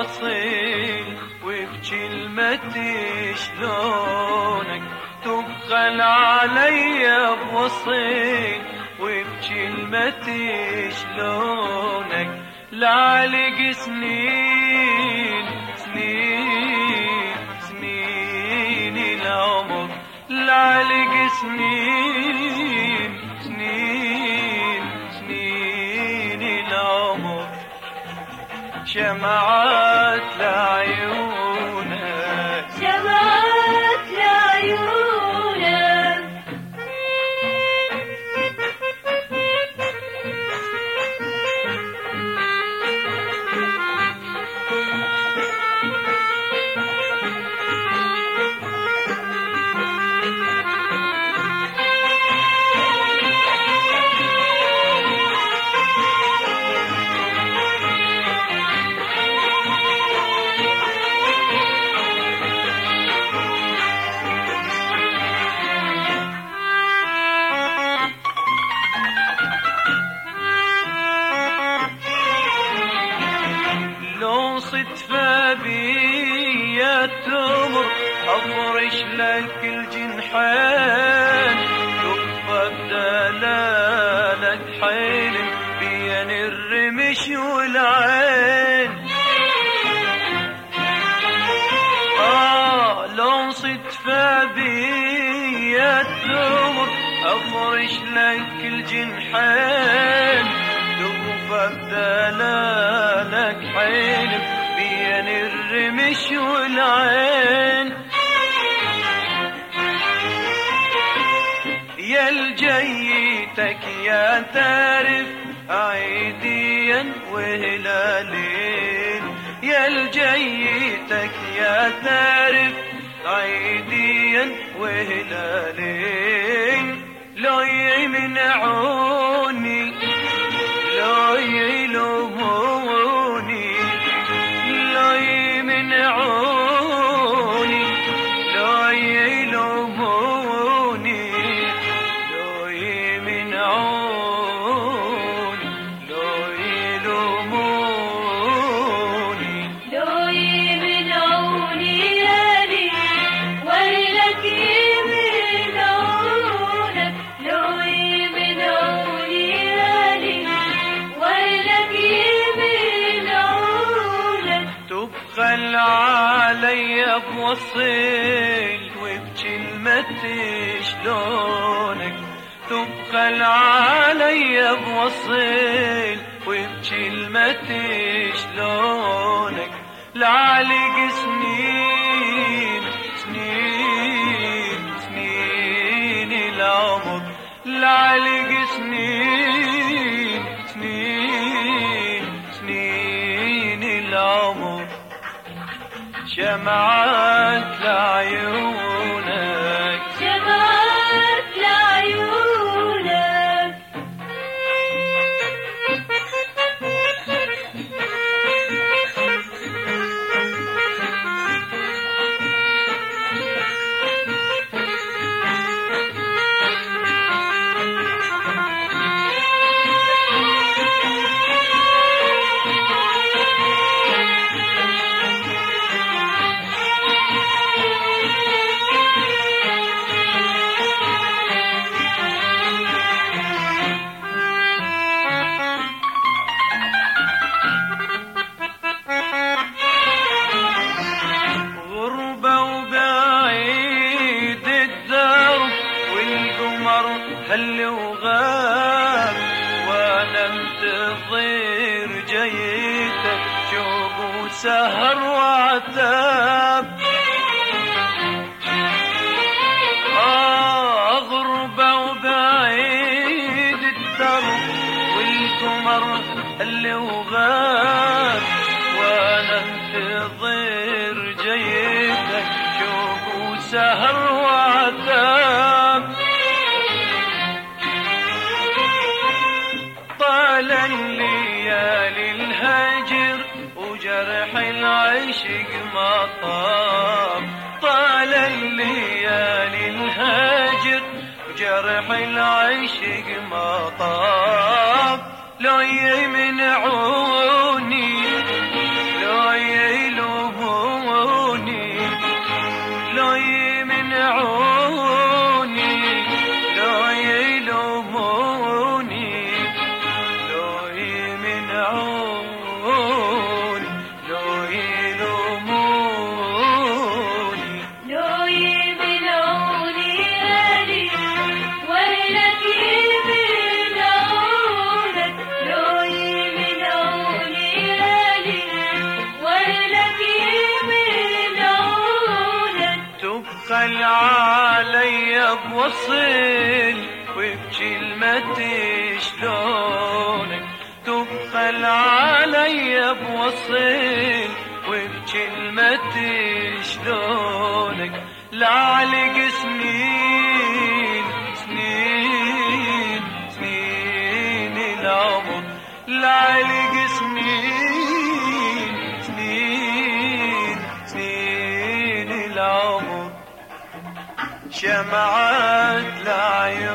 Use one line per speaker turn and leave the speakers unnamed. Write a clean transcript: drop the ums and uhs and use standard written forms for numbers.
بوصيل وبكلمتي شلونك تبخل عليا بوصيل وبكلمتي شلونك لعلق سنين سنين سنين العمر لعلق سنين سنين سنين العمر شمعات لعيونك
شمعات لعيونك
صدفة بيا تمر أفرش لك الجنحين تبقى بدلالك حلم بين الرمش والعين لو صدفة بيا تمر أفرش لك الجنحين تبقى بدلالك حلم بين الرمش والعين يا الجيتك يا تعرف عيديا وهلالين يا الجيتك يا تعرف عيديا وهلالين لو يمنعوني لو يلوموني لو يمنعوني لو يلوموني لو يمنعوني لو يلوموني
لو يمنعوني يالي ولك يمنعونك لو يمنعوني يالي ولك يمنعونك
تبخل علي بوصيل وبكلمتي شلونك تبخل علي بوصيل وبكلمتي شلونك لعلق سنين سنين سنين العمر لعلق سنين سنين سنين العمر شمعات لعيونك
شمعات لعيونك
هل وغاب وانا منتظر جيتك شوق وسهر وعتاب غربة وبعيد الدرب والقمر هل وغاب وانا منتظر جيتك شوق وسهر وعتاب طال الليالي الهجر وجرح العشق ما طاب طال الليالي الهجر وجرح العشق ما طاب لو يمنعوني لو علي بوصل وبكلمتي شلونك تبخل علي بوصل وبكلمتي شلونك لعلق سنين سنين سنين العمر لعلق سنين سنين سنين العمر شمعت لعيون